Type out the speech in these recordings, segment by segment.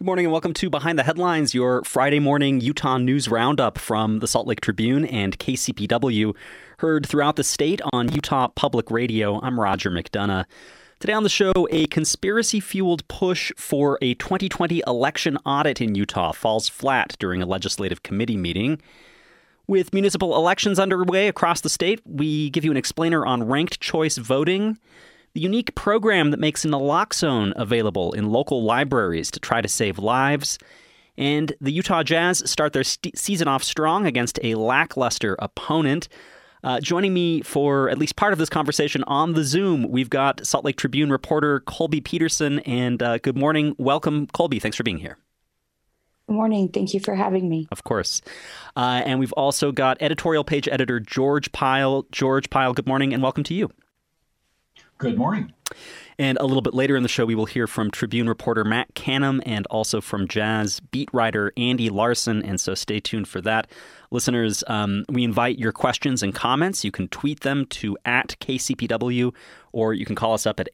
morning and welcome to Behind the Headlines, your Friday morning Utah news roundup from the Salt Lake Tribune and KCPW, heard throughout the state on Utah Public Radio. I'm Roger McDonough. Today on the show, a conspiracy-fueled push for a 2020 election audit in Utah falls flat during a legislative committee meeting. With municipal elections underway across the state, we give you an explainer on ranked choice voting, the unique program that makes naloxone available in local libraries to try to save lives, and the Utah Jazz start their season off strong against a lackluster opponent. Joining me for at least part of this conversation on the Zoom, we've got Salt Lake Tribune reporter Colby Peterson, and good morning. Welcome, Colby. Thanks for being here. Good morning. Thank you for having me. Of course. And we've also got editorial page editor George Pyle. George Pyle, good morning and welcome to you. Good morning. And a little bit later in the show, we will hear from Tribune reporter Matt Canham and also from Jazz beat writer Andy Larson. And so stay tuned for that. Listeners, we invite your questions and comments. You can tweet them to @KCPW, or you can call us up at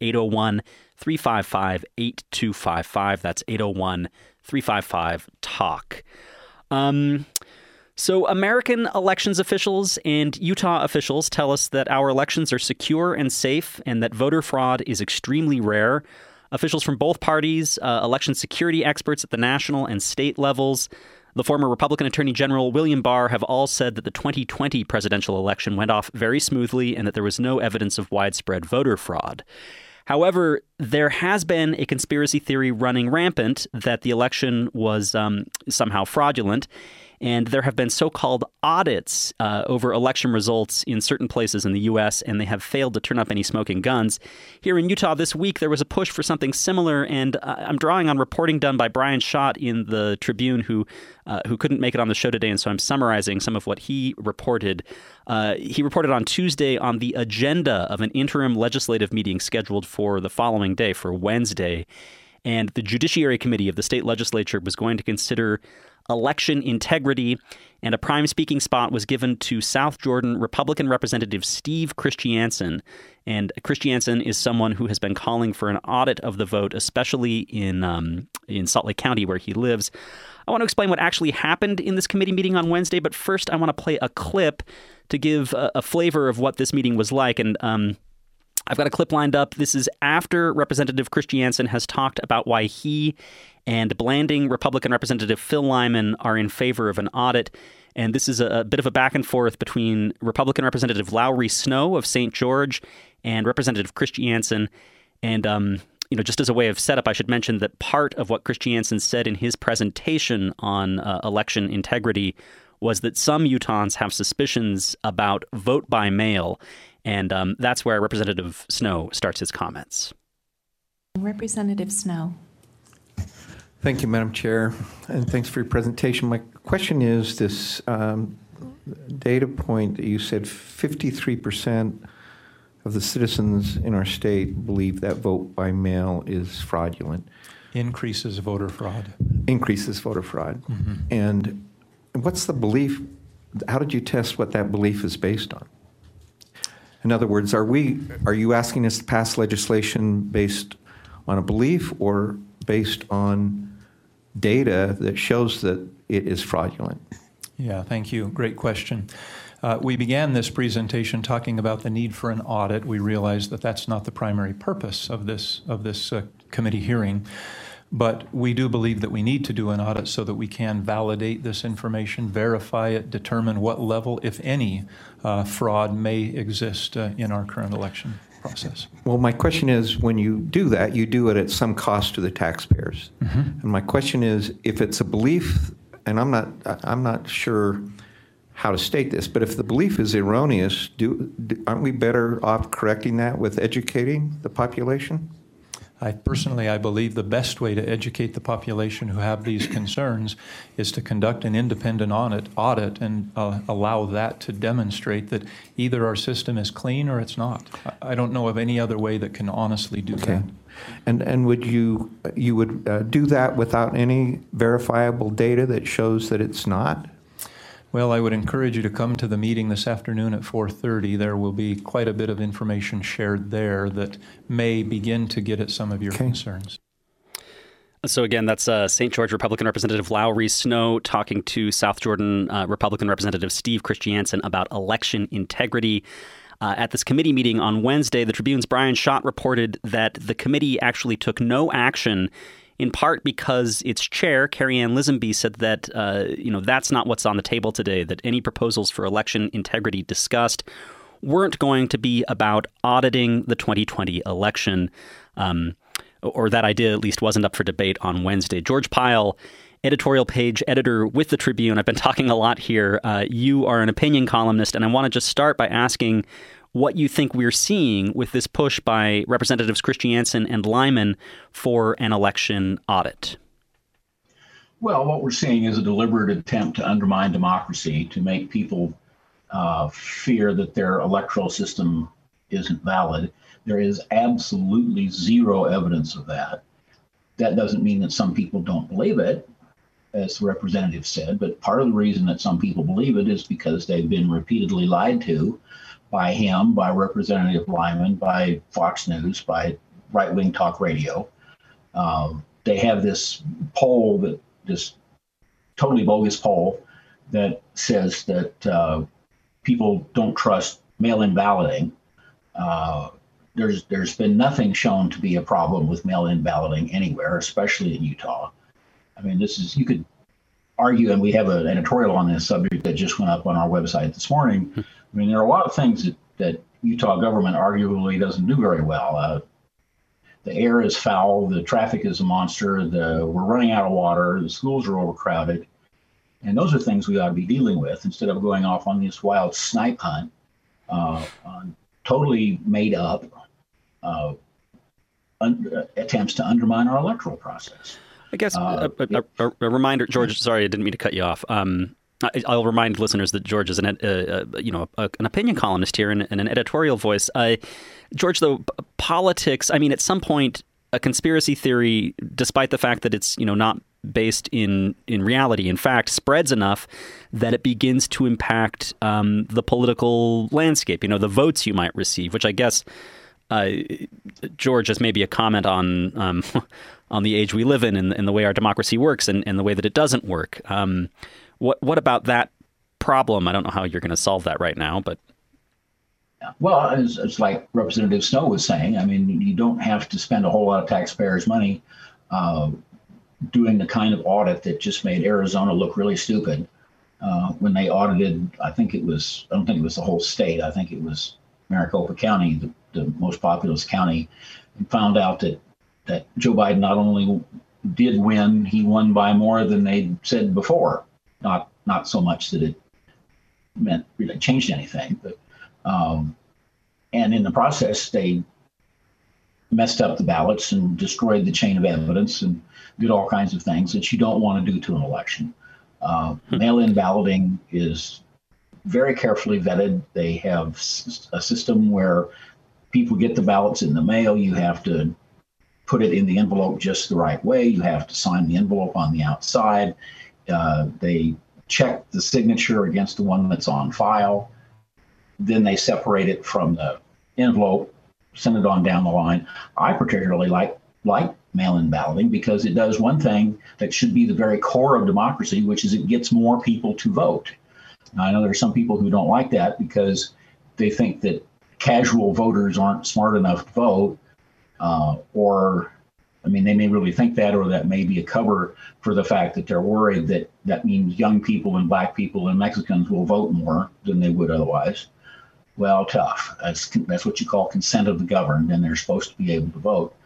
801-355-8255. That's 801-355-TALK. So American elections officials and Utah officials tell us that our elections are secure and safe and that voter fraud is extremely rare. Officials from both parties, election security experts at the national and state levels, the former Republican Attorney General William Barr have all said that the 2020 presidential election went off very smoothly and that there was no evidence of widespread voter fraud. However, there has been a conspiracy theory running rampant that the election was somehow fraudulent. And there have been so-called audits over election results in certain places in the U.S., and they have failed to turn up any smoking guns. Here in Utah this week, there was a push for something similar, and I'm drawing on reporting done by Brian Schott in the Tribune, who couldn't make it on the show today, and so I'm summarizing some of what he reported. He reported on Tuesday on the agenda of an interim legislative meeting scheduled for the following day, for Wednesday, and the Judiciary Committee of the state legislature was going to consider election integrity, and a prime speaking spot was given to South Jordan Republican Representative Steve Christiansen. And Christiansen is someone who has been calling for an audit of the vote, especially in Salt Lake County, where he lives. I want to explain what actually happened in this committee meeting on Wednesday, but first I want to play a clip to give a flavor of what this meeting was like. And I've got a clip lined up. This is after Representative Christiansen has talked about why he and Blanding Republican Representative Phil Lyman are in favor of an audit. And this is a bit of a back and forth between Republican Representative Lowry Snow of St. George and Representative Christiansen. And, just as a way of setup, I should mention that part of what Christiansen said in his presentation on election integrity was that some Utahns have suspicions about vote by mail. And that's where Representative Snow starts his comments. Representative Snow. Thank you, Madam Chair, and thanks for your presentation. My question is this data point that you said 53% of the citizens in our state believe that vote by mail is fraudulent. Increases voter fraud. Increases voter fraud. Mm-hmm. And what's the belief? How did you test what that belief is based on? In other words, are you asking us to pass legislation based on a belief or based on data that shows that it is fraudulent? Yeah, thank you. Great question. We began this presentation talking about the need for an audit. We realized that that's not the primary purpose of this committee hearing. But we do believe that we need to do an audit so that we can validate this information, verify it, determine what level, if any, fraud may exist in our current election process. Well, my question is, when you do that, you do it at some cost to the taxpayers. Mm-hmm. And my question is, if it's a belief, and I'm not sure how to state this, but if the belief is erroneous, aren't we better off correcting that with educating the population? I believe the best way to educate the population who have these concerns is to conduct an independent audit and allow that to demonstrate that either our system is clean or it's not. I don't know of any other way that can honestly do that. And would you would do that without any verifiable data that shows that it's not? Well, I would encourage you to come to the meeting this afternoon at 4:30. There will be quite a bit of information shared there that may begin to get at some of your concerns. So again, that's St. George Republican Representative Lowry Snow talking to South Jordan Republican Representative Steve Christiansen about election integrity. At this committee meeting on Wednesday, the Tribune's Brian Schott reported that the committee actually took no action, in part because its chair, Carrie Ann Lisenby, said that that's not what's on the table today, that any proposals for election integrity discussed weren't going to be about auditing the 2020 election. Or that idea at least wasn't up for debate on Wednesday. George Pyle, editorial page editor with the Tribune. I've been talking a lot here. You are an opinion columnist, and I want to just start by asking what you think we're seeing with this push by Representatives Christiansen and Lyman for an election audit. Well, what we're seeing is a deliberate attempt to undermine democracy, to make people fear that their electoral system isn't valid. There is absolutely zero evidence of that. That doesn't mean that some people don't believe it, as the representative said, but part of the reason that some people believe it is because they've been repeatedly lied to by him, by Representative Lyman, by Fox News, by right-wing talk radio. They have this poll, this totally bogus poll, that says that people don't trust mail-in balloting. There's been nothing shown to be a problem with mail-in balloting anywhere, especially in Utah. I mean, you could argue, and we have an editorial on this subject that just went up on our website this morning. I mean, there are a lot of things that Utah government arguably doesn't do very well. The air is foul, the traffic is a monster, we're running out of water, the schools are overcrowded. And those are things we ought to be dealing with instead of going off on this wild snipe hunt on totally made up attempts to undermine our electoral process. I guess a reminder, George. Sorry, I didn't mean to cut you off. I'll remind listeners that George is an opinion columnist here and an editorial voice. George, though, politics. I mean, at some point, a conspiracy theory, despite the fact that it's not based in reality, in fact, spreads enough that it begins to impact the political landscape. The votes you might receive, which I guess. George, is maybe a comment on the age we live in and the way our democracy works and the way that it doesn't work. What about that problem? I don't know how you're going to solve that right now, but well, it's like Representative Snow was saying. I mean, you don't have to spend a whole lot of taxpayers' money doing the kind of audit that just made Arizona look really stupid when they audited. I don't think it was the whole state. I think it was Maricopa County, the most populous county, and found out that Joe Biden not only did win, he won by more than they said before. Not so much that it meant really changed anything, but and in the process they messed up the ballots and destroyed the chain of evidence and did all kinds of things that you don't want to do to an election. Mail-in balloting is very carefully vetted. They have a system where people get the ballots in the mail. You have to put it in the envelope just the right way. You have to sign the envelope on the outside. They check the signature against the one that's on file. Then they separate it from the envelope, send it on down the line. I particularly like mail-in balloting because it does one thing that should be the very core of democracy, which is it gets more people to vote. Now, I know there are some people who don't like that because they think that casual voters aren't smart enough to vote, they may really think that, or that may be a cover for the fact that they're worried that means young people and black people and Mexicans will vote more than they would otherwise. Well, tough. That's what you call consent of the governed, and they're supposed to be able to vote.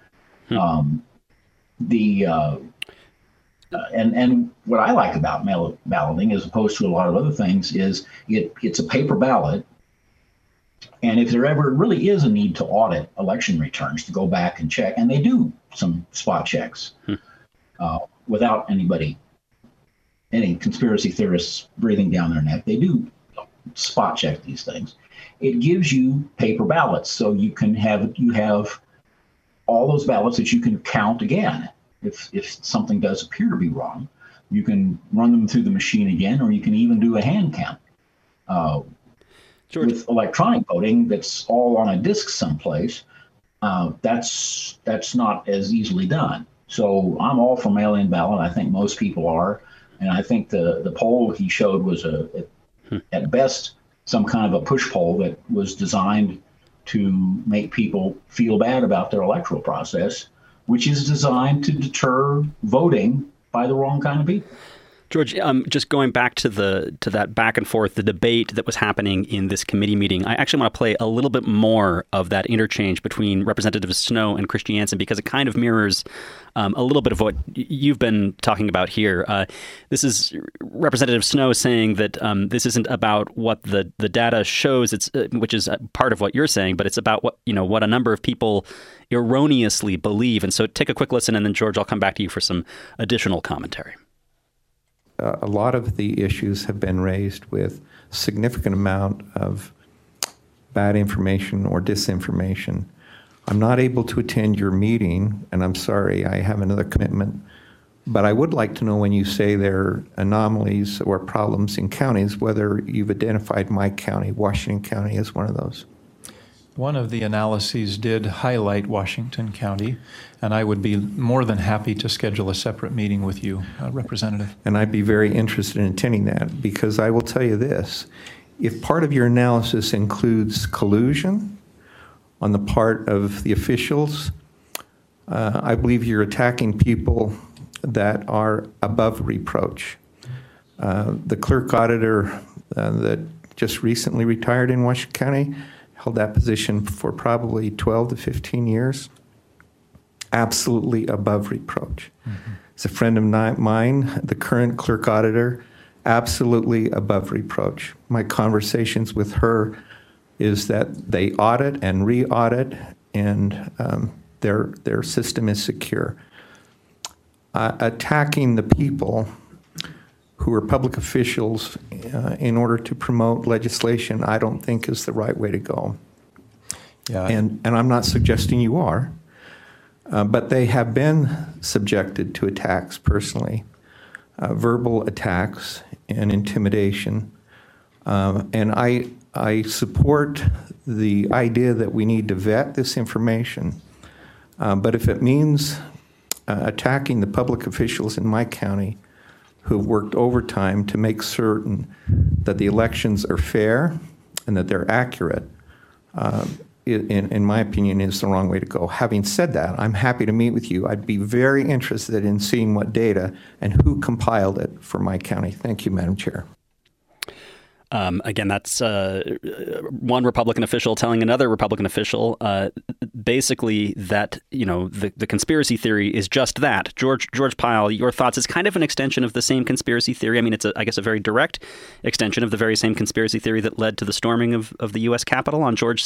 And what I like about mail balloting, as opposed to a lot of other things, is it's a paper ballot. And if there ever really is a need to audit election returns, to go back and check, and they do some spot checks without any conspiracy theorists breathing down their neck, they do spot check these things. It gives you paper ballots, so you have all those ballots that you can count again. If something does appear to be wrong, you can run them through the machine again, or you can even do a hand count. George. With electronic voting, that's all on a disk someplace. That's not as easily done. So I'm all for mail-in ballot. I think most people are. And I think the poll he showed was at best some kind of a push poll that was designed to make people feel bad about their electoral process, which is designed to deter voting by the wrong kind of people. George, just going back to that back and forth, the debate that was happening in this committee meeting, I actually want to play a little bit more of that interchange between Representative Snowe and Christiansen, because it kind of mirrors a little bit of what you've been talking about here. This is Representative Snowe saying that this isn't about what the data shows, which is part of what you're saying, but it's about what a number of people erroneously believe. And so take a quick listen, and then George, I'll come back to you for some additional commentary. A lot of the issues have been raised with significant amount of bad information or disinformation. I'm not able to attend your meeting, and I'm sorry, I have another commitment, but I would like to know when you say there are anomalies or problems in counties, whether you've identified my county, Washington County, as one of those. One of the analyses did highlight Washington County, and I would be more than happy to schedule a separate meeting with you, Representative. And I'd be very interested in attending that, because I will tell you this. If part of your analysis includes collusion on the part of the officials, I believe you're attacking people that are above reproach. The clerk auditor that just recently retired in Washington County held that position for probably 12 to 15 years. Absolutely above reproach. Mm-hmm. It's a friend of mine, the current clerk auditor, absolutely above reproach. My conversations with her is that they audit and re-audit, and their system is secure. Attacking the people who are public officials in order to promote legislation, I don't think is the right way to go. Yeah. And I'm not suggesting you are, but they have been subjected to attacks personally, verbal attacks and intimidation. And I support the idea that we need to vet this information. But if it means attacking the public officials in my county who've worked overtime to make certain that the elections are fair and that they're accurate, in my opinion, is the wrong way to go. Having said that, I'm happy to meet with you. I'd be very interested in seeing what data and who compiled it for my county. Thank you, Madam Chair. Again, that's one Republican official telling another Republican official basically that, the conspiracy theory is just that. George Pyle, your thoughts is kind of an extension of the same conspiracy theory. I mean, it's, I guess, a very direct extension of the very same conspiracy theory that led to the storming of the U.S. Capitol on January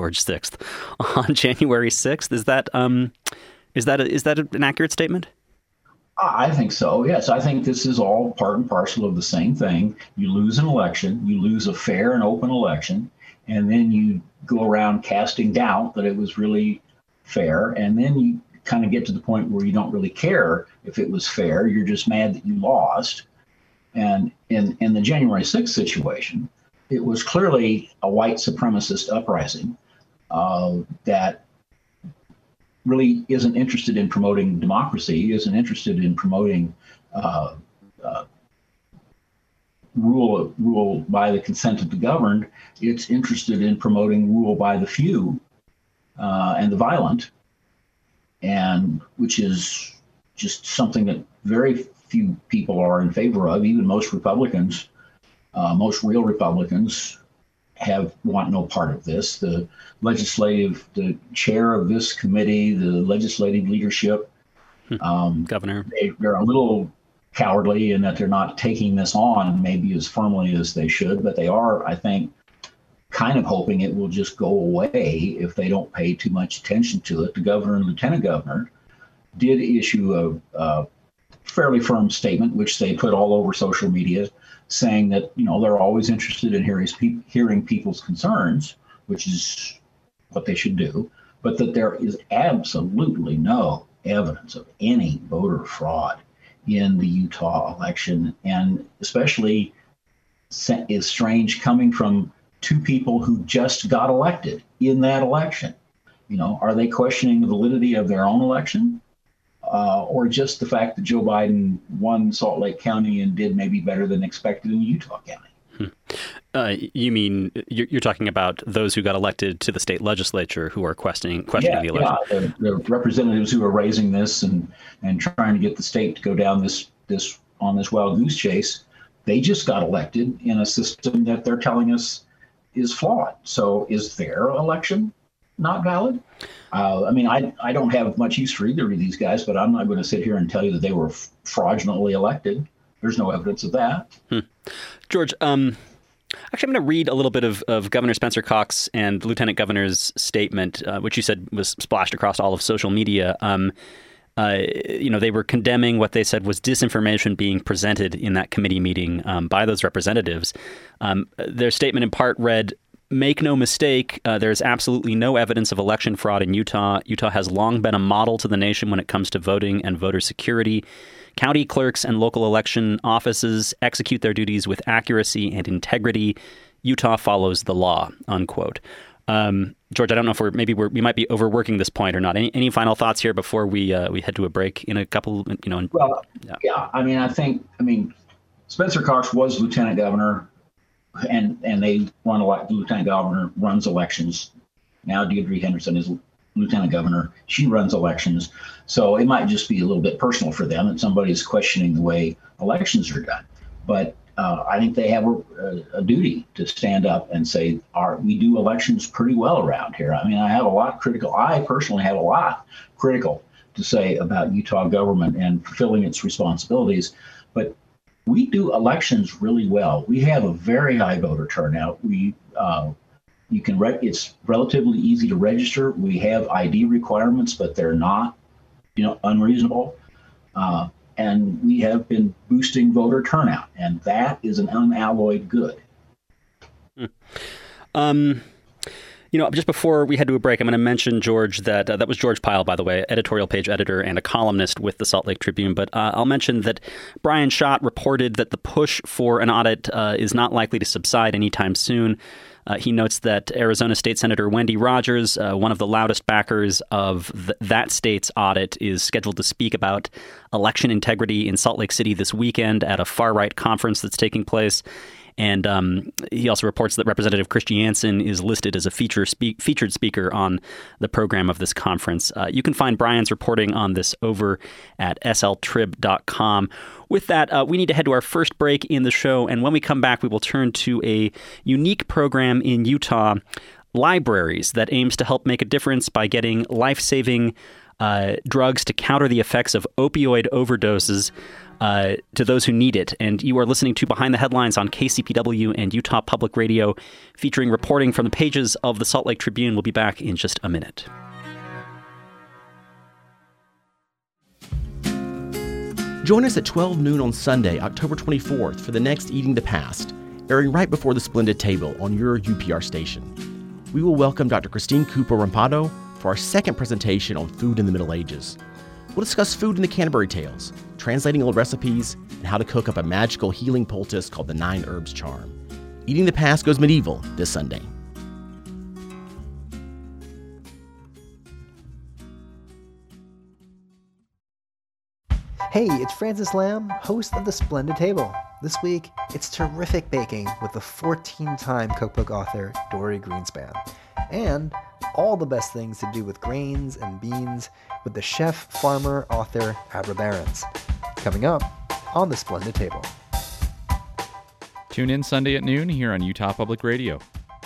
6th. Is that an accurate statement? I think so, yes. I think this is all part and parcel of the same thing. You lose an election, you lose a fair and open election, and then you go around casting doubt that it was really fair, and then you kind of get to the point where you don't really care if it was fair. You're just mad that you lost. And in the January 6th situation, it was clearly a white supremacist uprising that really isn't interested in promoting democracy, isn't interested in promoting rule by the consent of the governed. It's interested in promoting rule by the few and the violent, and which is just something that very few people are in favor of. Even most Republicans, most real Republicans, want no part of this. The chair of this committee, the legislative leadership, governor, they're a little cowardly in that they're not taking this on maybe as firmly as they should, but they are, I think, kind of hoping it will just go away if they don't pay too much attention to it. The governor and lieutenant governor did issue a fairly firm statement, which they put all over social media, saying that, they're always interested in hearing people's concerns, which is what they should do, but that there is absolutely no evidence of any voter fraud in the Utah election. And especially is strange coming from two people who just got elected in that election. Are they questioning the validity of their own election? or just the fact that Joe Biden won Salt Lake County and did maybe better than expected in Utah County. You mean you're talking about those who got elected to the state legislature who are questioning the election? Yeah, the representatives who are raising this and trying to get the state to go down this wild goose chase. They just got elected in a system that they're telling us is flawed. So is their election not valid? I don't have much use for either of these guys, but I'm not going to sit here and tell you that they were fraudulently elected. There's no evidence of that. George, actually, I'm going to read a little bit of Governor Spencer Cox and the Lieutenant Governor's statement, which you said was splashed across all of social media. They were condemning what they said was disinformation being presented in that committee meeting by those representatives. Their statement in part read, "Make no mistake, there is absolutely no evidence of election fraud in Utah. Utah has long been a model to the nation when it comes to voting and voter security. County clerks and local election offices execute their duties with accuracy and integrity. Utah follows the law," unquote. George, I don't know if we might be overworking this point or not. Any final thoughts here before we head to a break in a couple? Well, yeah. I think Spencer Cox was lieutenant governor, and they run the lieutenant governor runs elections. Now Deidre Henderson is lieutenant governor. She runs elections, so it might just be a little bit personal for them that somebody's questioning the way elections are done. But I think they have a duty to stand up and say, we do elections pretty well around here. I personally have a lot critical to say about Utah government and fulfilling its responsibilities, but we do elections really well. We have a very high voter turnout. It's relatively easy to register. We have ID requirements, but they're not, unreasonable. And we have been boosting voter turnout, and that is an unalloyed good. Just before we head to a break, I'm going to mention, George, that was George Pyle, by the way, editorial page editor and a columnist with the Salt Lake Tribune. But I'll mention that Brian Schott reported that the push for an audit is not likely to subside anytime soon. He notes that Arizona State Senator Wendy Rogers, one of the loudest backers of that state's audit, is scheduled to speak about election integrity in Salt Lake City this weekend at a far-right conference that's taking place. And he also reports that Representative Chris Jansen is listed as a featured speaker on the program of this conference. You can find Brian's reporting on this over at sltrib.com. With that, we need to head to our first break in the show. And when we come back, we will turn to a unique program in Utah, Libraries, that aims to help make a difference by getting life-saving drugs to counter the effects of opioid overdoses to those who need it. And you are listening to Behind the Headlines on KCPW and Utah Public Radio, featuring reporting from the pages of the Salt Lake Tribune. We'll be back in just a minute. Join us at 12 noon on Sunday, October 24th for the next Eating the Past, airing right before the Splendid Table on your UPR station. We will welcome Dr. Christine Cooper-Rampado for our second presentation on food in the Middle Ages. We'll discuss food in the Canterbury Tales, translating old recipes, and how to cook up a magical healing poultice called the 9 Herbs Charm. Eating the Past goes medieval this Sunday. Hey, it's Francis Lamb, host of The Splendid Table. This week, it's terrific baking with the 14-time cookbook author Dory Greenspan. And all the best things to do with grains and beans with the chef, farmer, author Abra Behrens. Coming up on The Splendid Table. Tune in Sunday at noon here on Utah Public Radio.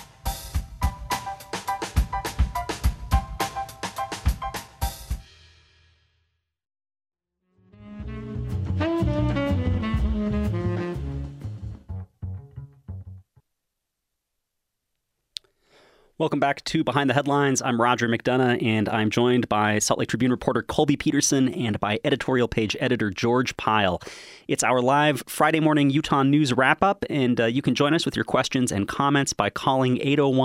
Welcome back to Behind the Headlines. I'm Roger McDonough, and I'm joined by Salt Lake Tribune reporter Colby Peterson and by editorial page editor George Pyle. It's our live Friday morning Utah News wrap-up, and you can join us with your questions and comments by calling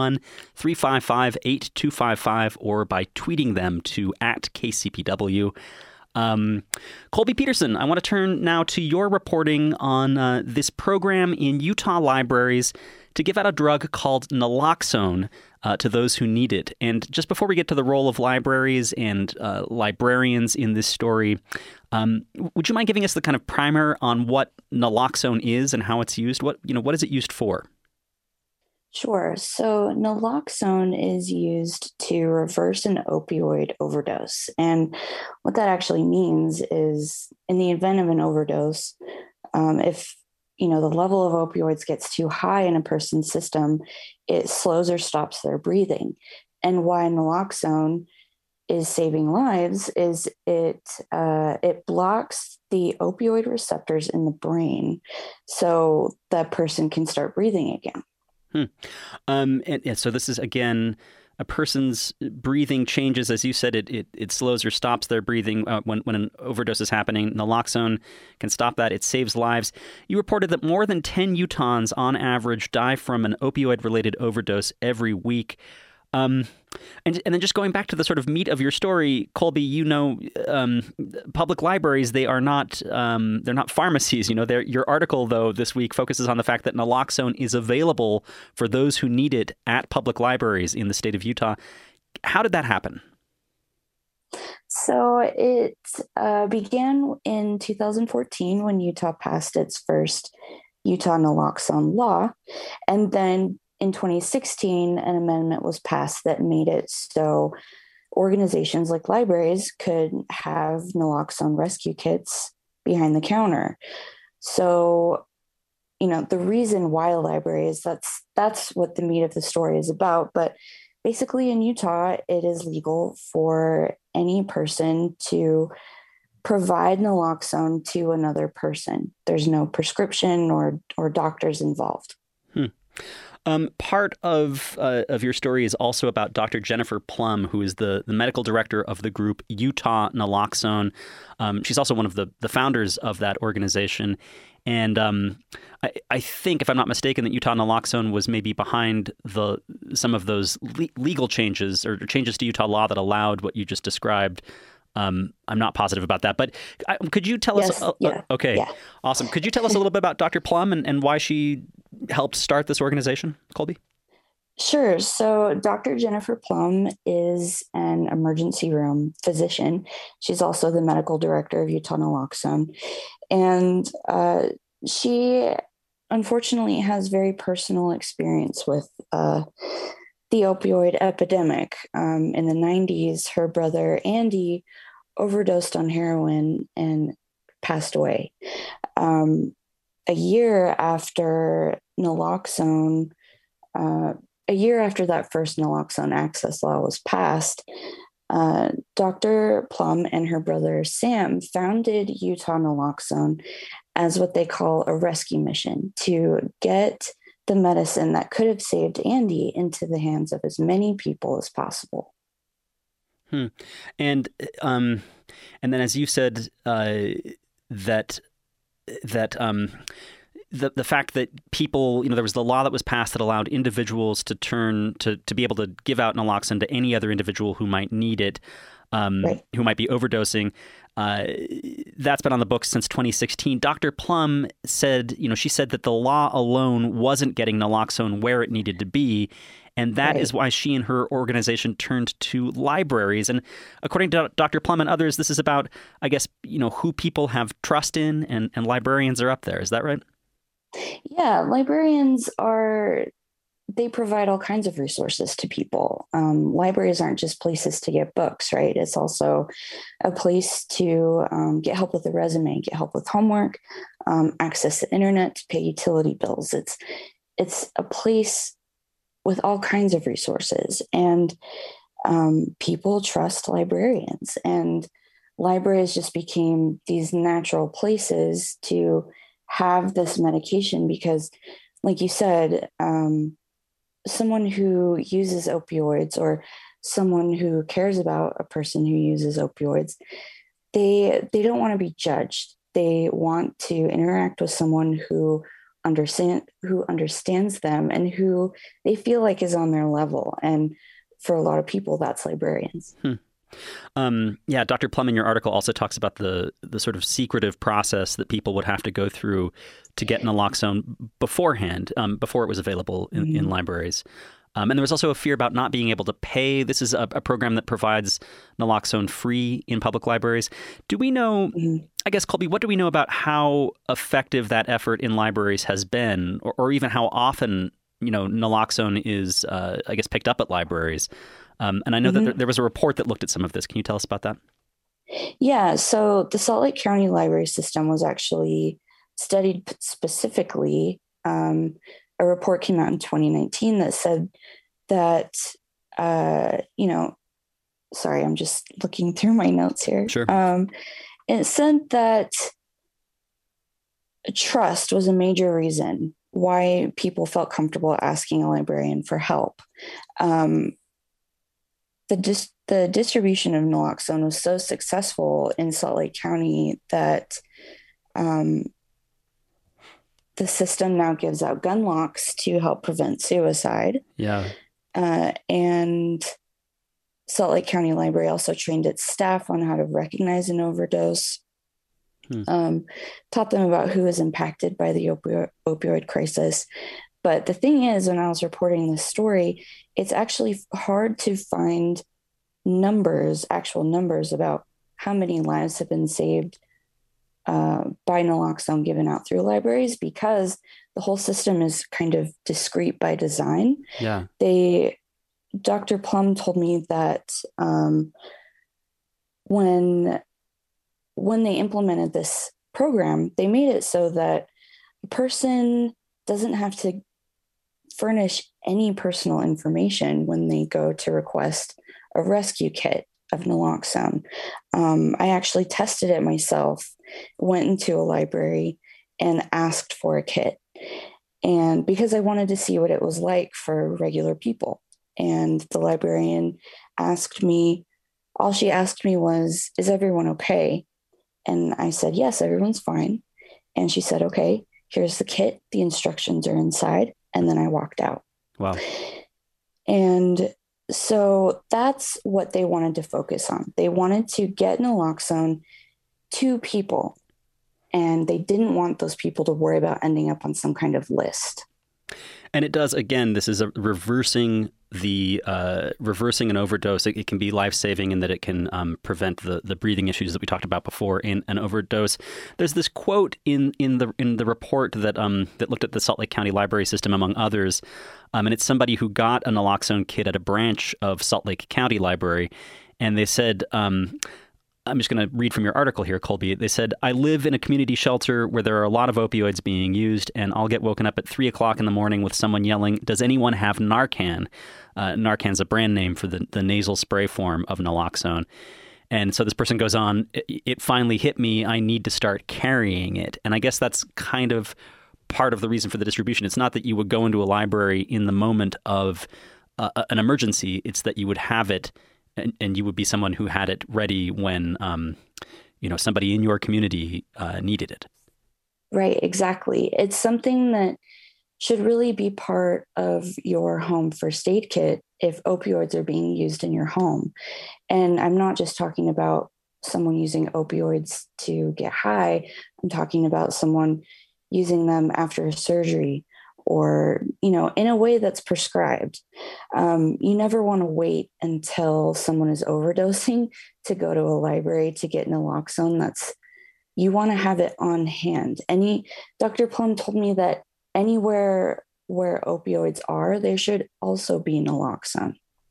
801-355-8255 or by tweeting them to @KCPW. Colby Peterson, I want to turn now to your reporting on this program in Utah libraries to give out a drug called naloxone to those who need it. And just before we get to the role of libraries and librarians in this story, would you mind giving us the kind of primer on what naloxone is and how it's used? What is it used for? Sure. So naloxone is used to reverse an opioid overdose. And what that actually means is in the event of an overdose, if the level of opioids gets too high in a person's system, it slows or stops their breathing. And why naloxone is saving lives is it blocks the opioid receptors in the brain so that person can start breathing again. And so this is, again, a person's breathing changes. As you said, it slows or stops their breathing when an overdose is happening. Naloxone can stop that. It saves lives. You reported that more than 10 Utahns on average die from an opioid-related overdose every week. And then just going back to the sort of meat of your story, Colby, public libraries, they're not pharmacies. Your article, though, this week focuses on the fact that naloxone is available for those who need it at public libraries in the state of Utah. How did that happen? So it began in 2014 when Utah passed its first Utah naloxone law. And then in 2016, an amendment was passed that made it so organizations like libraries could have naloxone rescue kits behind the counter. So, the reason why libraries, that's what the meat of the story is about. But basically in Utah, it is legal for any person to provide naloxone to another person. There's no prescription or doctors involved. Part of your story is also about Dr. Jennifer Plum, who is the medical director of the group Utah Naloxone. She's also one of the founders of that organization. And I think, if I'm not mistaken, that Utah Naloxone was maybe behind some of those legal changes or changes to Utah law that allowed what you just described. I'm not positive about that, but could you tell us? Okay, yeah. Awesome. Could you tell us a little bit about Dr. Plum and why she helped start this organization, Colby? Sure. So Dr. Jennifer Plum is an emergency room physician. She's also the medical director of Utah Naloxone. And she unfortunately has very personal experience with the opioid epidemic. In the 90s, her brother Andy overdosed on heroin and passed away. A year after naloxone, a year after that first naloxone access law was passed, Dr. Plum and her brother Sam founded Utah Naloxone as what they call a rescue mission to get the medicine that could have saved Andy into the hands of as many people as possible. And then, as you said, that the fact that people, there was the law that was passed that allowed individuals to turn to be able to give out naloxone to any other individual who might need it, right, who might be overdosing. That's been on the books since 2016. Dr. Plum said, she said that the law alone wasn't getting naloxone where it needed to be. And that right. is why she and her organization turned to libraries. And according to Dr. Plum and others, this is about, I guess, who people have trust in, and librarians are up there. Is that right? Yeah, librarians they provide all kinds of resources to people. Libraries aren't just places to get books, right? It's also a place to get help with a resume, get help with homework, access the internet to pay utility bills. It's a place with all kinds of resources, and people trust librarians, and libraries just became these natural places to have this medication because, like you said, someone who uses opioids or someone who cares about a person who uses opioids, they don't want to be judged. They want to interact with someone who understands them and who they feel like is on their level. And for a lot of people, that's librarians. Yeah, Dr. Plum in your article also talks about the sort of secretive process that people would have to go through to get naloxone beforehand, before it was available in libraries. And there was also a fear about not being able to pay. This is a program that provides naloxone free in public libraries. Do we know, I guess, Colby, what do we know about how effective that effort in libraries has been, or even how often, naloxone is, I guess, picked up at libraries? And I know that there was a report that looked at some of this. Can you tell us about that? Yeah, so the Salt Lake County library system was actually studied specifically. A report came out in 2019 that said that, sorry, I'm just looking through my notes here. Sure. It said that trust was a major reason why people felt comfortable asking a librarian for help. The distribution of naloxone was so successful in Salt Lake County that the system now gives out gun locks to help prevent suicide. Yeah. And Salt Lake County Library also trained its staff on how to recognize an overdose, taught them about who is impacted by the opioid crisis. But the thing is, when I was reporting this story, it's actually hard to find actual numbers about how many lives have been saved by naloxone given out through libraries, because the whole system is kind of discreet by design. Yeah. Dr. Plum told me that when they implemented this program, they made it so that a person doesn't have to furnish any personal information when they go to request a rescue kit of naloxone. I actually tested it myself, went into a library and asked for a kit. And because I wanted to see what it was like for regular people. And the librarian all she asked me was, "Is everyone okay?" And I said, "Yes, everyone's fine." And she said, "Okay, here's the kit. The instructions are inside." And then I walked out. Wow. And so that's what they wanted to focus on. They wanted to get naloxone to people, and they didn't want those people to worry about ending up on some kind of list. And it does, again, this is reversing an overdose. It can be life-saving in that it can prevent the breathing issues that we talked about before in an overdose. There's this quote in the report that looked at the Salt Lake County library system, among others, and it's somebody who got a naloxone kit at a branch of Salt Lake County Library, and they said, I'm just going to read from your article here, Colby. They said, "I live in a community shelter where there are a lot of opioids being used, and I'll get woken up at 3 o'clock in the morning with someone yelling, 'Does anyone have Narcan?'" Narcan's a brand name for the nasal spray form of naloxone. And so this person goes on, "It finally hit me. I need to start carrying it." And I guess that's kind of part of the reason for the distribution. It's not that you would go into a library in the moment of an emergency. It's that you would have it, and you would be someone who had it ready when, somebody in your community needed it. Right, exactly. It's something that should really be part of your home first aid kit if opioids are being used in your home. And I'm not just talking about someone using opioids to get high. I'm talking about someone using them after a surgery or, in a way that's prescribed. You never want to wait until someone is overdosing to go to a library to get naloxone. You want to have it on hand. Dr. Plum told me that anywhere where opioids are, there should also be naloxone.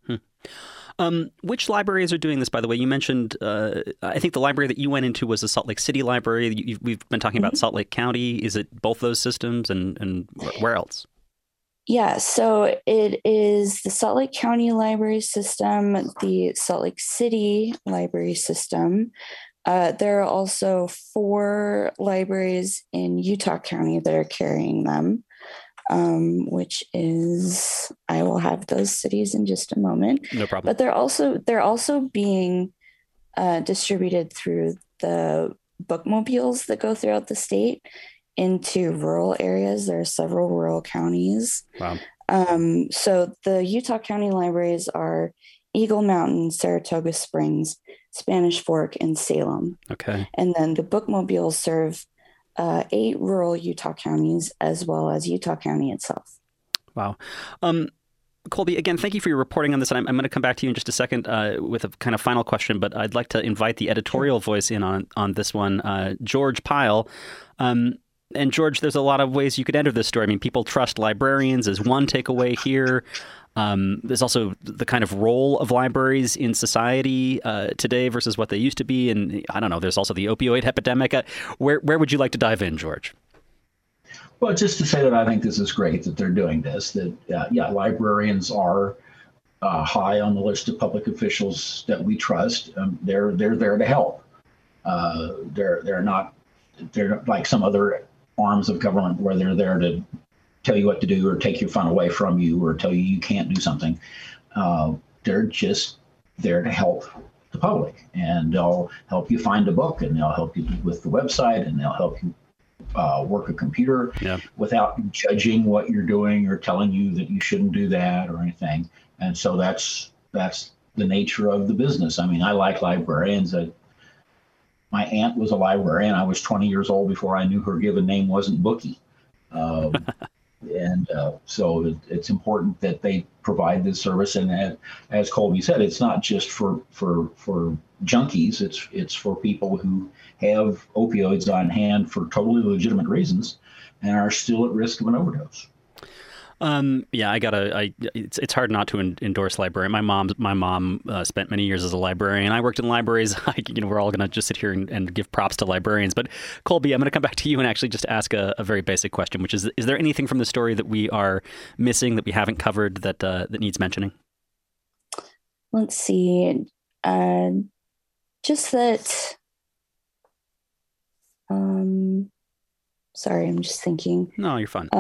Which libraries are doing this, by the way? You mentioned, I think the library that you went into was the Salt Lake City Library. We've been talking about Salt Lake County. Is it both those systems and where else? Yeah, so it is the Salt Lake County Library System, the Salt Lake City Library System. There are also 4 libraries in Utah County that are carrying them, which is, I will have those cities in just a moment. No problem. But they're also being distributed through the bookmobiles that go throughout the state into rural areas. There are several rural counties. Wow. So the Utah County libraries are Eagle Mountain, Saratoga Springs, Spanish Fork, and Salem. Okay. And then the bookmobiles serve 8 rural Utah counties as well as Utah County itself. Wow. Colby, again, thank you for your reporting on this. And I'm going to come back to you in just a second with a kind of final question, but I'd like to invite the editorial voice in on this one, George Pyle. And George, there's a lot of ways you could enter this story. I mean, people trust librarians is one takeaway here. There's also the kind of role of libraries in society today versus what they used to be. And I don't know, there's also the opioid epidemic. Where would you like to dive in, George? Well, just to say that I think this is great that they're doing this, that, librarians are high on the list of public officials that we trust. They're there to help. They're not like some other arms of government where they're there to tell you what to do or take your fun away from you or tell you you can't do something. They're just there to help the public, and they'll help you find a book, and they'll help you with the website, and they'll help you work a computer without judging what you're doing or telling you that you shouldn't do that or anything. And so that's the nature of the business. I mean, I like librarians. My aunt was a librarian. I was 20 years old before I knew her given name wasn't Bookie. So it's important that they provide this service. And as Colby said, it's not just for junkies. It's for people who have opioids on hand for totally legitimate reasons and are still at risk of an overdose. It's hard not to endorse librarian. My mom spent many years as a librarian. I worked in libraries. We're all going to just sit here and give props to librarians. But Colby, I'm going to come back to you and actually just ask a very basic question, which is there anything from the story that we are missing that we haven't covered that needs mentioning? Let's see. Just that. Sorry, I'm just thinking. No, you're fine.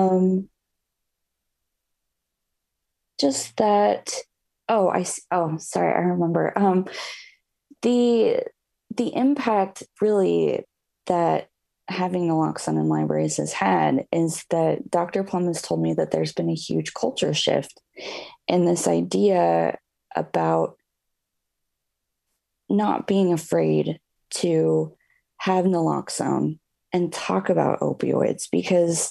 Just that. Sorry, I remember. The impact really that having naloxone in libraries has had is that Dr. Plum has told me that there's been a huge culture shift in this idea about not being afraid to have naloxone and talk about opioids, because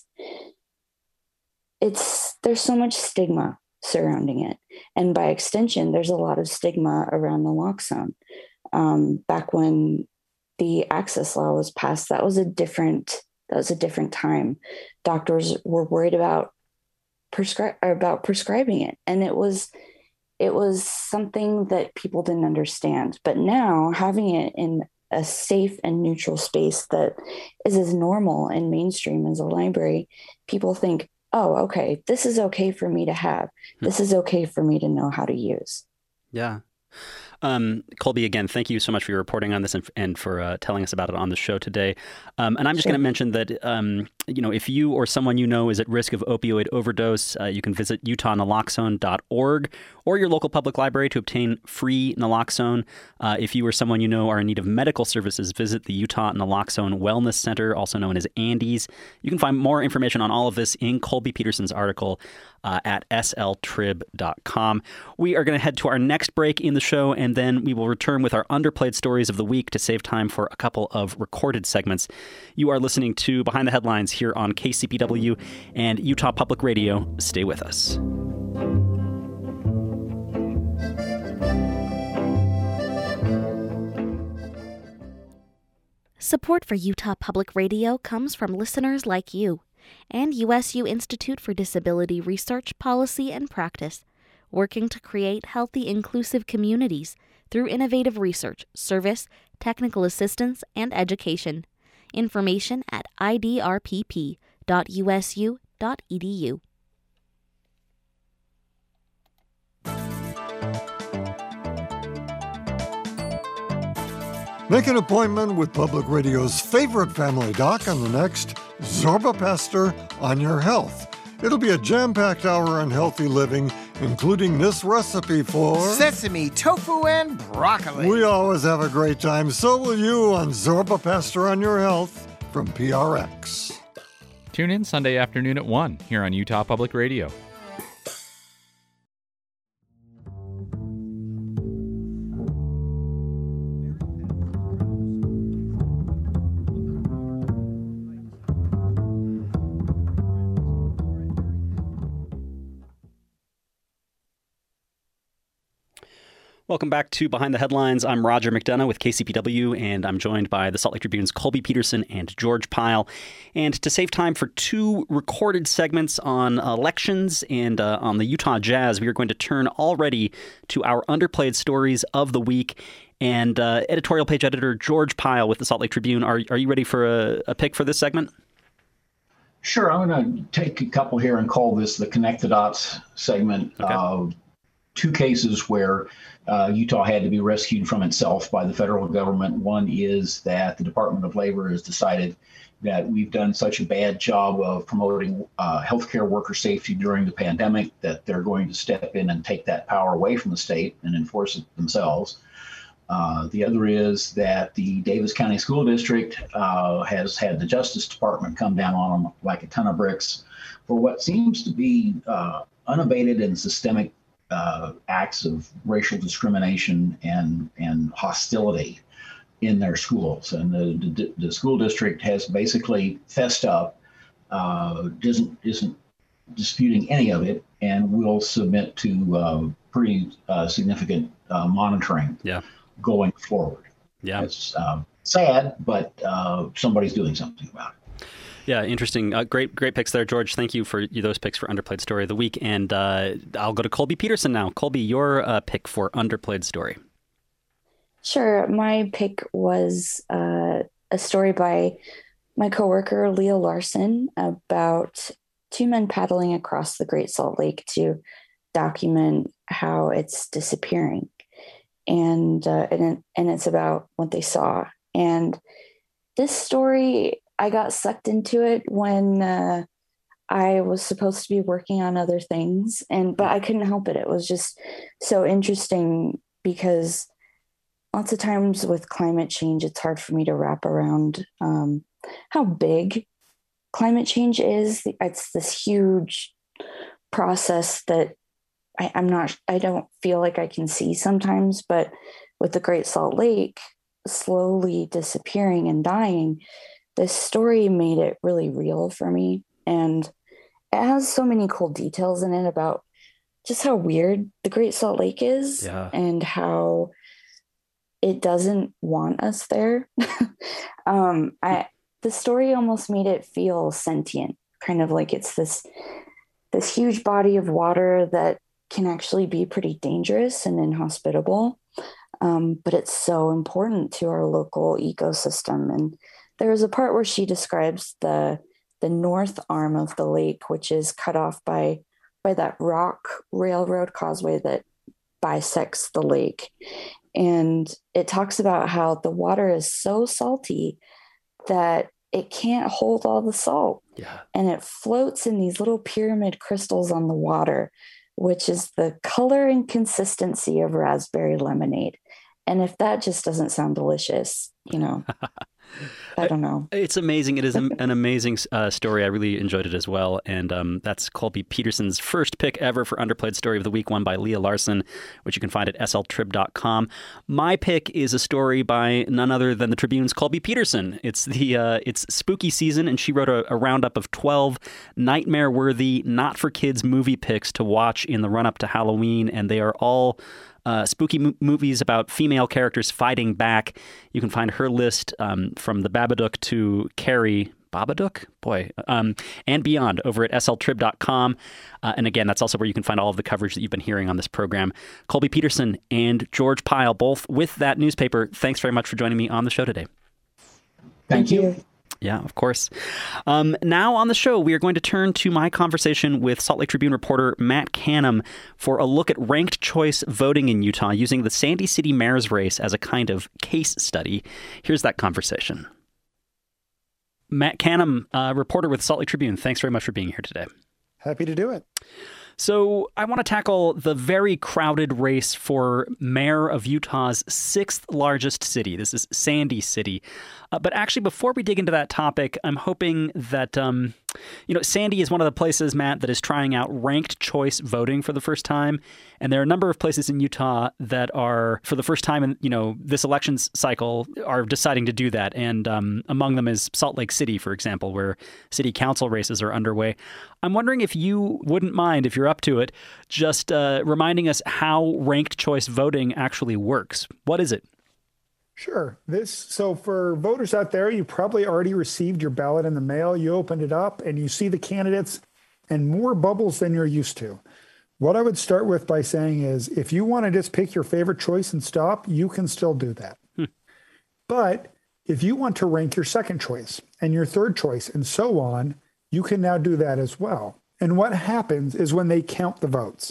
there's so much stigma surrounding it. And by extension, there's a lot of stigma around naloxone. Back when the access law was passed, that was a different time. Doctors were worried about prescribing it. And it was something that people didn't understand. But now having it in a safe and neutral space that is as normal and mainstream as a library, people think, oh, okay, this is okay for me to have. This is okay for me to know how to use. Yeah. Colby, again, thank you so much for your reporting on this and for telling us about it on the show today. And I'm just going to mention that, if you or someone you know is at risk of opioid overdose, you can visit utahnaloxone.org or your local public library to obtain free naloxone. If you or someone you know are in need of medical services, visit the Utah Naloxone Wellness Center, also known as Andes. You can find more information on all of this in Colby Peterson's article at sltrib.com. We are going to head to our next break in the show, and then we will return with our underplayed stories of the week to save time for a couple of recorded segments. You are listening to Behind the Headlines here on KCPW and Utah Public Radio. Stay with us. Support for Utah Public Radio comes from listeners like you and USU Institute for Disability Research, Policy, and Practice, working to create healthy, inclusive communities through innovative research, service, technical assistance, and education. Information at idrpp.usu.edu. Make an appointment with Public Radio's favorite family doc on the next Zorba Pastor on Your Health. It'll be a jam-packed hour on healthy living, including this recipe for sesame, tofu, and broccoli. We always have a great time. So will you on Zorba Pastor on Your Health from PRX. Tune in Sunday afternoon at 1 here on Utah Public Radio. Welcome back to Behind the Headlines. I'm Roger McDonough with KCPW, and I'm joined by the Salt Lake Tribune's Colby Peterson and George Pyle. And to save time for two recorded segments on elections and on the Utah Jazz, we are going to turn already to our underplayed stories of the week. And editorial page editor George Pyle with the Salt Lake Tribune, are you ready for a pick for this segment? Sure. I'm going to take a couple here and call this the Connect the Dots segment. Okay. Two cases where Utah had to be rescued from itself by the federal government. One is that the Department of Labor has decided that we've done such a bad job of promoting healthcare worker safety during the pandemic that they're going to step in and take that power away from the state and enforce it themselves. The other is that the Davis County School District has had the Justice Department come down on them like a ton of bricks for what seems to be unabated and systemic acts of racial discrimination and hostility in their schools. And the school district has basically fessed up, isn't disputing any of it, and will submit to pretty significant monitoring going forward. Yeah, it's sad, but somebody's doing something about it. Yeah, interesting. Great picks there, George. Thank you for those picks for Underplayed Story of the Week. And I'll go to Colby Peterson now. Colby, your pick for Underplayed Story. Sure. My pick was a story by my coworker, Leah Larson, about two men paddling across the Great Salt Lake to document how it's disappearing. And it's about what they saw. And this story, I got sucked into it when I was supposed to be working on other things, but I couldn't help it. It was just so interesting because lots of times with climate change, it's hard for me to wrap around how big climate change is. It's this huge process that I don't feel like I can see sometimes, but with the Great Salt Lake slowly disappearing and dying, this story made it really real for me. And it has so many cool details in it about just how weird the Great Salt Lake is and how it doesn't want us there. The story almost made it feel sentient, kind of like it's this huge body of water that can actually be pretty dangerous and inhospitable. But it's so important to our local ecosystem. And there was a part where she describes the north arm of the lake, which is cut off by that rock railroad causeway that bisects the lake. And it talks about how the water is so salty that it can't hold all the salt. Yeah. And it floats in these little pyramid crystals on the water, which is the color and consistency of raspberry lemonade. And if that just doesn't sound delicious, I don't know. It's amazing. It is an amazing story. I really enjoyed it as well. And that's Colby Peterson's first pick ever for Underplayed Story of the Week, one by Leah Larson, which you can find at sltrib.com. My pick is a story by none other than the Tribune's Colby Peterson. It's it's spooky season, and she wrote a roundup of 12 nightmare-worthy, not-for-kids movie picks to watch in the run-up to Halloween, and they are all spooky movies about female characters fighting back. You can find her list from The Babadook to Carrie. Babadook? Boy. And beyond over at sltrib.com. And again, that's also where you can find all of the coverage that you've been hearing on this program. Colby Peterson and George Pyle, both with that newspaper. Thanks very much for joining me on the show today. Thank you. Yeah, of course. Now on the show, we are going to turn to my conversation with Salt Lake Tribune reporter Matt Canham for a look at ranked choice voting in Utah using the Sandy City mayor's race as a kind of case study. Here's that conversation. Matt Canham, reporter with Salt Lake Tribune, thanks very much for being here today. Happy to do it. So I want to tackle the very crowded race for mayor of Utah's sixth largest city. This is Sandy City. But actually, before we dig into that topic, I'm hoping that Sandy is one of the places, Matt, that is trying out ranked choice voting for the first time. And there are a number of places in Utah that are, for the first time in, this elections cycle, are deciding to do that. And among them is Salt Lake City, for example, where city council races are underway. I'm wondering if you wouldn't mind, if you're up to it, just reminding us how ranked choice voting actually works. What is it? Sure. So for voters out there, you probably already received your ballot in the mail. You opened it up and you see the candidates and more bubbles than you're used to. What I would start with by saying is, if you want to just pick your favorite choice and stop, you can still do that. But if you want to rank your second choice and your third choice and so on, you can now do that as well. And what happens is when they count the votes,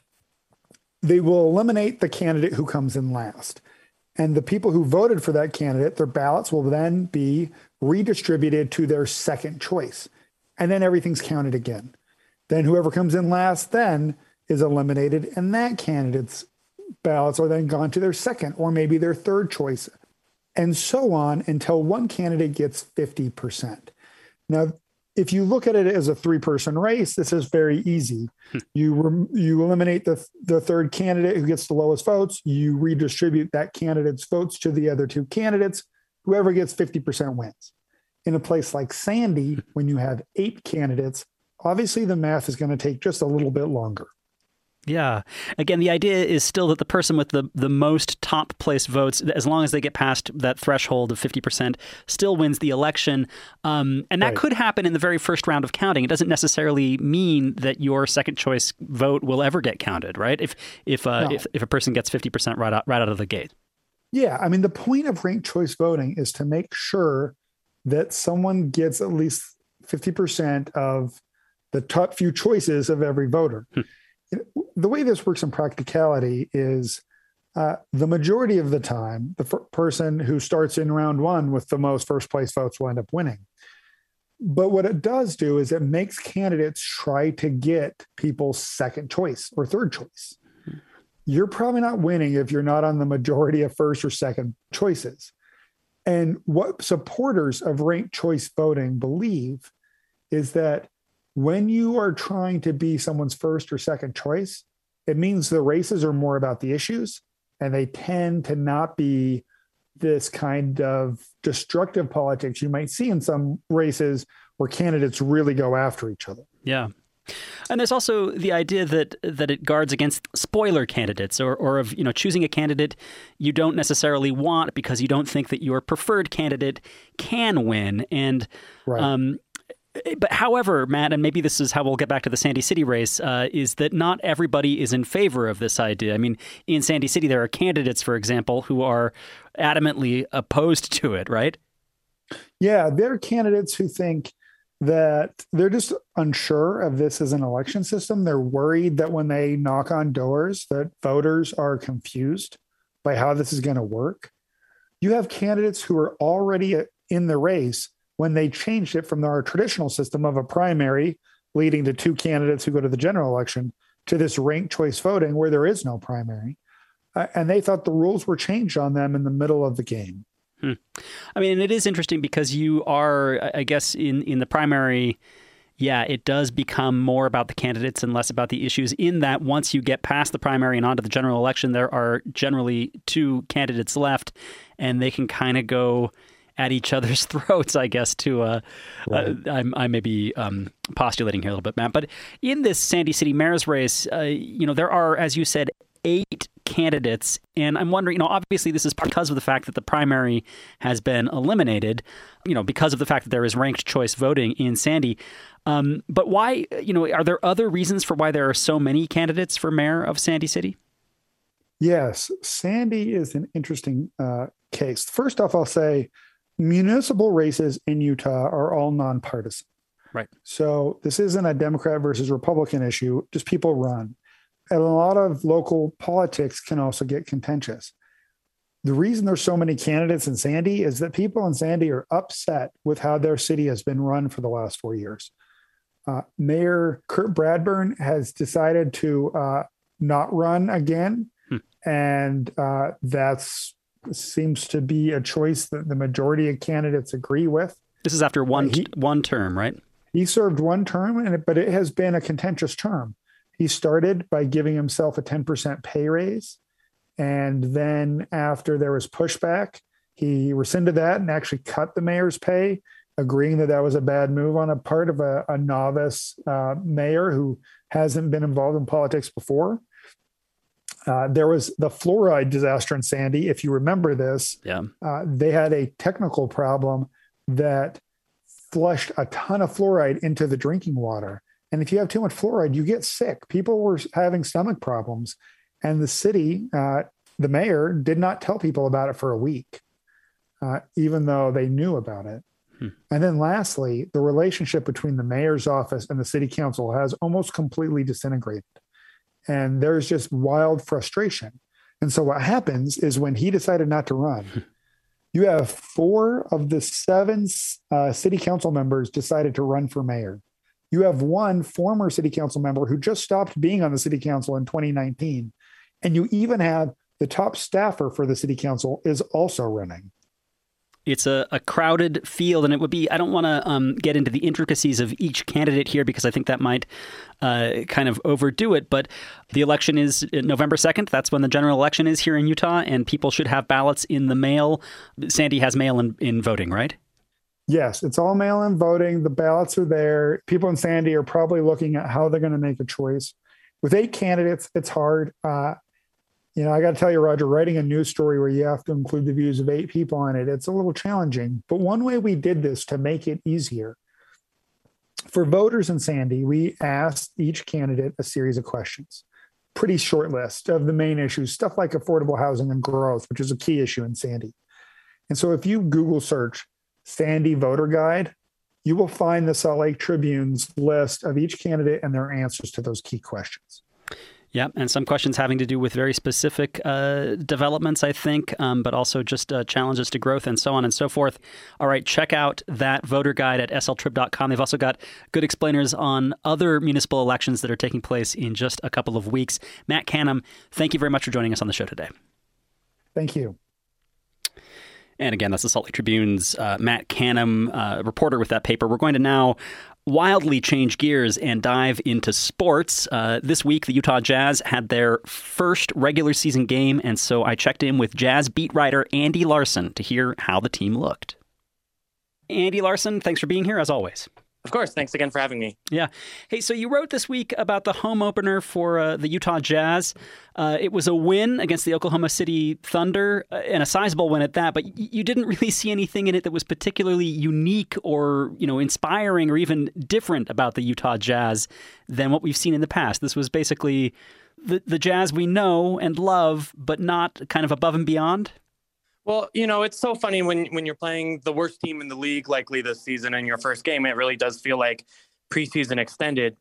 they will eliminate the candidate who comes in last. And the people who voted for that candidate, their ballots will then be redistributed to their second choice. And then everything's counted again. Then whoever comes in last then is eliminated, and that candidate's ballots are then gone to their second or maybe their third choice, and so on until one candidate gets 50%. Now, if you look at it as a three-person race, this is very easy. You eliminate the third candidate who gets the lowest votes. You redistribute that candidate's votes to the other two candidates. Whoever gets 50% wins. In a place like Sandy, when you have 8 candidates, obviously the math is going to take just a little bit longer. Yeah. Again, the idea is still that the person with the most top place votes, as long as they get past that threshold of 50%, still wins the election. And that could happen in the very first round of counting. It doesn't necessarily mean that your second choice vote will ever get counted, right? If a person gets 50% right out of the gate. Yeah. I mean, the point of ranked choice voting is to make sure that someone gets at least 50% of the top few choices of every voter. The way this works in practicality is the majority of the time, the person who starts in round one with the most first place votes will end up winning. But what it does do is it makes candidates try to get people's second choice or third choice. You're probably not winning if you're not on the majority of first or second choices. And what supporters of ranked choice voting believe is that when you are trying to be someone's first or second choice, it means the races are more about the issues, and they tend to not be this kind of destructive politics you might see in some races where candidates really go after each other. Yeah. And there's also the idea that it guards against spoiler candidates or of choosing a candidate you don't necessarily want because you don't think that your preferred candidate can win. And but however, Matt, and maybe this is how we'll get back to the Sandy City race, is that not everybody is in favor of this idea. I mean, in Sandy City, there are candidates, for example, who are adamantly opposed to it, right? Yeah, there are candidates who think that they're just unsure of this as an election system. They're worried that when they knock on doors, that voters are confused by how this is going to work. You have candidates who are already in the race when they changed it from our traditional system of a primary leading to 2 candidates who go to the general election to this ranked choice voting where there is no primary. And they thought the rules were changed on them in the middle of the game. I mean, it is interesting because you are, I guess, in the primary, it does become more about the candidates and less about the issues, in that once you get past the primary and onto the general election, there are generally 2 candidates left, and they can kind of go at each other's throats, I guess, I may be postulating here a little bit, Matt. But in this Sandy City mayor's race, there are, as you said, 8 candidates. And I'm wondering, obviously this is because of the fact that the primary has been eliminated, because of the fact that there is ranked choice voting in Sandy. But why, are there other reasons for why there are so many candidates for mayor of Sandy City? Yes, Sandy is an interesting case. First off, I'll say, municipal races in Utah are all nonpartisan. Right. So this isn't a Democrat versus Republican issue, just people run. And a lot of local politics can also get contentious. The reason there's so many candidates in Sandy is that people in Sandy are upset with how their city has been run for the last 4 years. Mayor Kurt Bradburn has decided to not run again. And that's seems to be a choice that the majority of candidates agree with. This is after one term, right? He served one term, but it has been a contentious term. He started by giving himself a 10% pay raise. And then after there was pushback, he rescinded that and actually cut the mayor's pay, agreeing that that was a bad move on a part of a novice mayor who hasn't been involved in politics before. There was the fluoride disaster in Sandy. If you remember this, they had a technical problem that flushed a ton of fluoride into the drinking water. And if you have too much fluoride, you get sick. People were having stomach problems. And the city, the mayor, did not tell people about it for a week, even though they knew about it. And then lastly, the relationship between the mayor's office and the city council has almost completely disintegrated. And there's just wild frustration. And so what happens is when he decided not to run, you have 4 of the 7 city council members decided to run for mayor. You have one former city council member who just stopped being on the city council in 2019. And you even have the top staffer for the city council is also running. It's a crowded field, and it would be, I don't want to get into the intricacies of each candidate here because I think that might kind of overdo it. But the election is November 2nd. That's when the general election is here in Utah, and people should have ballots in the mail. Sandy has mail-in voting, right? Yes, it's all mail-in voting. The ballots are there. People in Sandy are probably looking at how they're going to make a choice. With 8 candidates, it's hard. I got to tell you, Roger, writing a news story where you have to include the views of 8 people in it, it's a little challenging. But one way we did this to make it easier, for voters in Sandy, we asked each candidate a series of questions. Pretty short list of the main issues, stuff like affordable housing and growth, which is a key issue in Sandy. And so if you Google search Sandy voter guide, you will find the Salt Lake Tribune's list of each candidate and their answers to those key questions. Yeah, and some questions having to do with very specific developments, I think, but also just challenges to growth and so on and so forth. All right, check out that voter guide at sltrib.com. They've also got good explainers on other municipal elections that are taking place in just a couple of weeks. Matt Canham, thank you very much for joining us on the show today. Thank you. And again, that's the Salt Lake Tribune's Matt Canham, reporter with that paper. We're going to now wildly change gears and dive into sports. This week, the Utah Jazz had their first regular season game, and so I checked in with Jazz beat writer Andy Larson to hear how the team looked. Andy Larson, thanks for being here, as always. Of course. Thanks again for having me. Yeah. Hey, so you wrote this week about the home opener for the Utah Jazz. It was a win against the Oklahoma City Thunder, and a sizable win at that, but you didn't really see anything in it that was particularly unique or, inspiring or even different about the Utah Jazz than what we've seen in the past. This was basically the Jazz we know and love, but not kind of above and beyond. Well, it's so funny when you're playing the worst team in the league, likely this season, in your first game. It really does feel like preseason extended.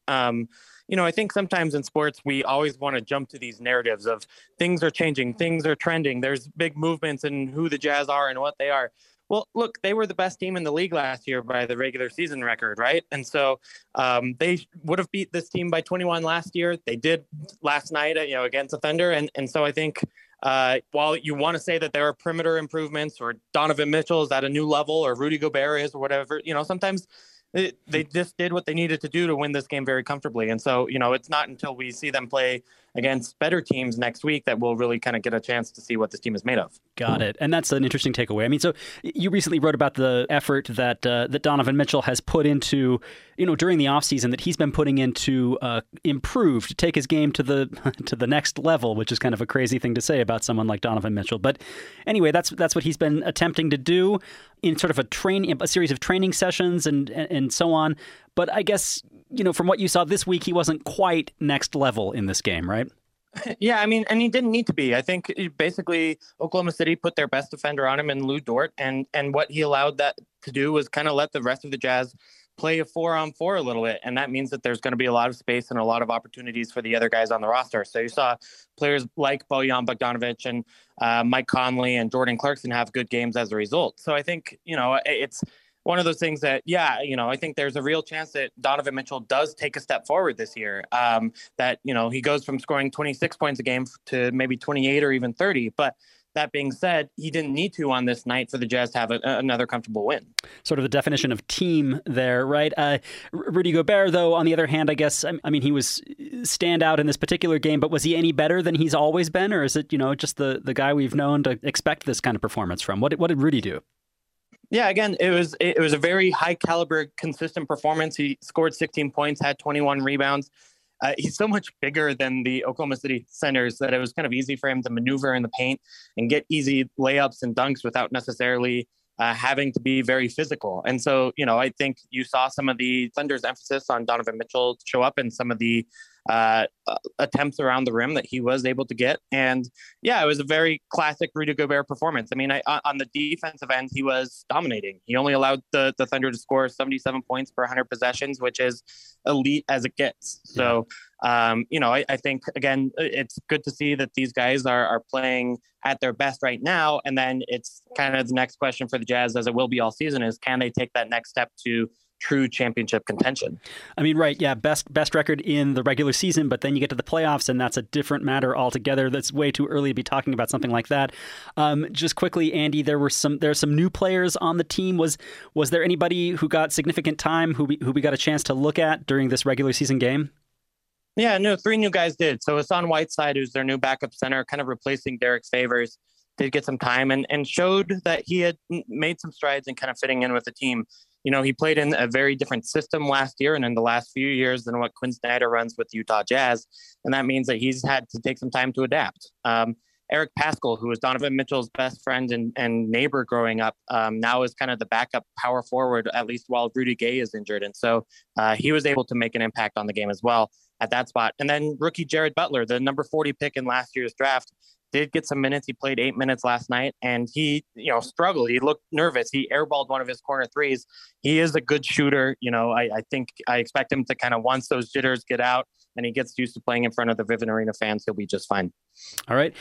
I think sometimes in sports, we always want to jump to these narratives of things are changing, things are trending. There's big movements in who the Jazz are and what they are. Well, look, they were the best team in the league last year by the regular season record, right? And so they would have beat this team by 21 last year. They did last night, against the Thunder. And so I think while you want to say that there are perimeter improvements or Donovan Mitchell is at a new level or Rudy Gobert is or whatever, sometimes they just did what they needed to do to win this game very comfortably. And so, it's not until we see them play against better teams next week that we'll really kind of get a chance to see what this team is made of. Got it. And that's an interesting takeaway. I mean, so you recently wrote about the effort that that Donovan Mitchell has put into, during the offseason, that he's been putting into improve, to take his game to the next level, which is kind of a crazy thing to say about someone like Donovan Mitchell. But anyway, that's what he's been attempting to do in sort of a series of training sessions and so on. But I guess, from what you saw this week, he wasn't quite next level in this game, right? Yeah, I mean, and he didn't need to be. I think basically Oklahoma City put their best defender on him in Lou Dort, and what he allowed that to do was kind of let the rest of the Jazz play a 4-on-4 a little bit, and that means that there's going to be a lot of space and a lot of opportunities for the other guys on the roster. So you saw players like Bojan Bogdanovic and Mike Conley and Jordan Clarkson have good games as a result. So I think, it's one of those things that, I think there's a real chance that Donovan Mitchell does take a step forward this year, that, he goes from scoring 26 points a game to maybe 28 or even 30. But That being said, he didn't need to on this night for the Jazz to have another comfortable win. Sort of the definition of team there, right? Rudy Gobert, though, on the other hand, I guess, I mean, he was standout in this particular game, but was he any better than he's always been? Or is it, just the guy we've known to expect this kind of performance from? What did Rudy do? Yeah, again, it was a very high caliber, consistent performance. He scored 16 points, had 21 rebounds. He's so much bigger than the Oklahoma City centers that it was kind of easy for him to maneuver in the paint and get easy layups and dunks without necessarily having to be very physical. And so, I think you saw some of the Thunder's emphasis on Donovan Mitchell show up in some of the attempts around the rim that he was able to get. And yeah, it was a very classic Rudy Gobert performance. I mean, on the defensive end, he was dominating. He only allowed the Thunder to score 77 points per 100 possessions, which is elite as it gets. So, I think, again, it's good to see that these guys are playing at their best right now. And then it's kind of the next question for the Jazz, as it will be all season, is can they take that next step to true championship contention? I mean, right. Yeah. Best record in the regular season, but then you get to the playoffs and that's a different matter altogether. That's way too early to be talking about something like that. Just quickly, Andy, there's some new players on the team. Was there anybody who got significant time who we got a chance to look at during this regular season game? Yeah, no, 3 new guys did. So Hassan Whiteside, who's their new backup center, kind of replacing Derek Favors, did get some time and showed that he had made some strides in kind of fitting in with the team. He played in a very different system last year and in the last few years than what Quinn Snyder runs with the Utah Jazz. And that means that he's had to take some time to adapt. Eric Paschall, who was Donovan Mitchell's best friend and neighbor growing up, now is kind of the backup power forward, at least while Rudy Gay is injured. And so he was able to make an impact on the game as well at that spot. And then rookie Jared Butler, the number 40 pick in last year's draft, did get some minutes. He played 8 minutes last night and he, struggled. He looked nervous. He airballed one of his corner threes. He is a good shooter. I think I expect him to kind of, once those jitters get out and he gets used to playing in front of the Vivint Arena fans, he'll be just fine. All right.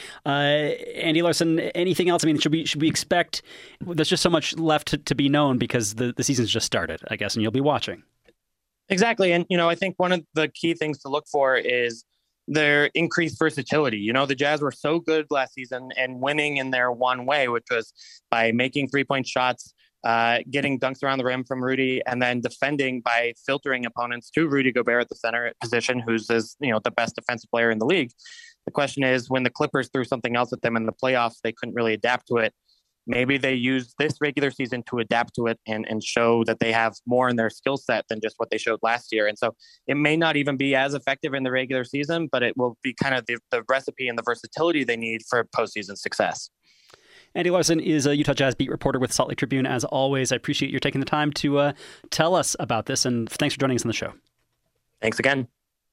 Andy Larson, anything else? I mean, should we expect, there's just so much left to be known because the season's just started, I guess, and you'll be watching. Exactly. And, I think one of the key things to look for is their increased versatility. The Jazz were so good last season and winning in their one way, which was by making 3-point shots, getting dunks around the rim from Rudy, and then defending by filtering opponents to Rudy Gobert at the center position, who's the best defensive player in the league. The question is, when the Clippers threw something else at them in the playoffs, they couldn't really adapt to it. Maybe they use this regular season to adapt to it and show that they have more in their skill set than just what they showed last year. And so it may not even be as effective in the regular season, but it will be kind of the recipe and the versatility they need for postseason success. Andy Larson is a Utah Jazz beat reporter with Salt Lake Tribune. As always, I appreciate you taking the time to tell us about this, and thanks for joining us on the show. Thanks again.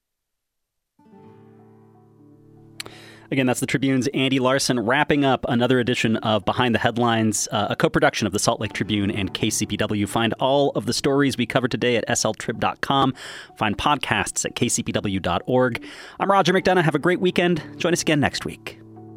Again, that's the Tribune's Andy Larson wrapping up another edition of Behind the Headlines, a co-production of the Salt Lake Tribune and KCPW. Find all of the stories we covered today at sltrib.com. Find podcasts at kcpw.org. I'm Roger McDonough. Have a great weekend. Join us again next week.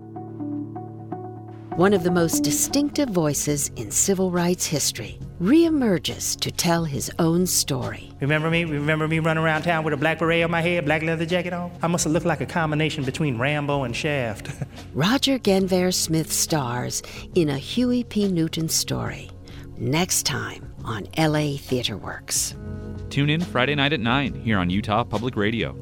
One of the most distinctive voices in civil rights history reemerges to tell his own story. Remember me? Remember me running around town with a black beret on my head, black leather jacket on? I must have looked like a combination between Rambo and Shaft. Roger Guenveur Smith stars in a Huey P. Newton story. Next time on LA Theater Works. Tune in Friday night at 9 here on Utah Public Radio.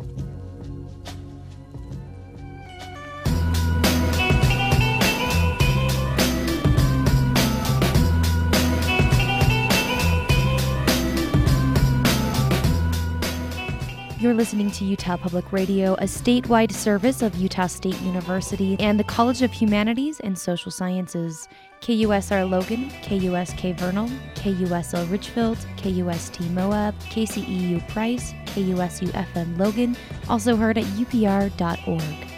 You're listening to Utah Public Radio, a statewide service of Utah State University and the College of Humanities and Social Sciences. KUSR Logan, KUSK Vernal, KUSL Richfield, KUST Moab, KCEU Price, KUSU FM Logan, also heard at upr.org.